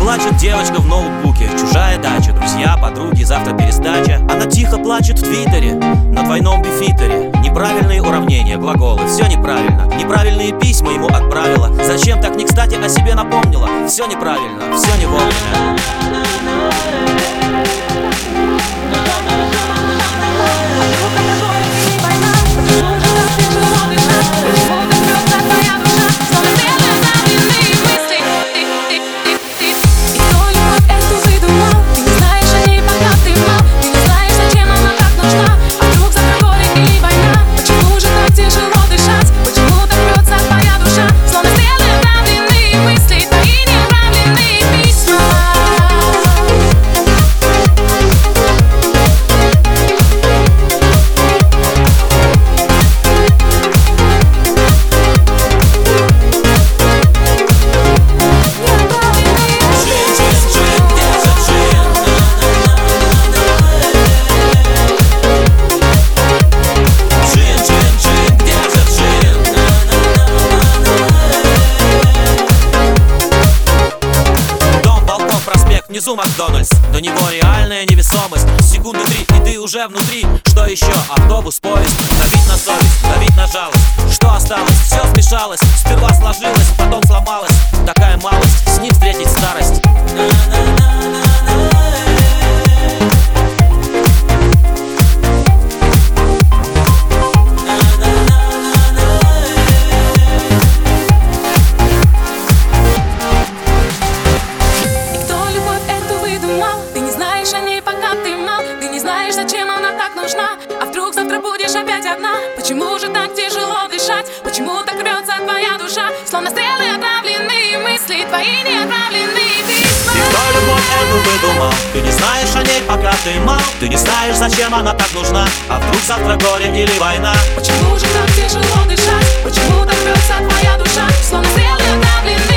Плачет девочка в ноутбуке, чужая дача, друзья, подруги, завтра пересдача. Она тихо плачет в твиттере, на двойном бифитере. Неправильные уравнения, глаголы, все неправильно. Неправильные письма ему отправила. Зачем так не кстати о себе напомнила? Все неправильно, все не вовремя. Внизу Макдональдс, до него реальная невесомость. Секунды 3, и ты уже внутри. Что еще? Автобус, поезд. Давить на совесть, давить на жалость. Что осталось? Все смешалось. Сперва сложилось, потом сломалось. Такая малость, с ним встретить старость. Зачем она так нужна? А вдруг завтра будешь опять одна? Почему же так тяжело дышать? Почему так рвется твоя душа? Словно стрелы отправленные мысли, твои неотправленные письма. И кто любовь эту выдумал? Ты не знаешь о ней, пока ты мал. Ты не знаешь, зачем она так нужна? А вдруг завтра горе или война? Почему же так тяжело дышать? Почему так рвется твоя душа? Словно стрелы отправленные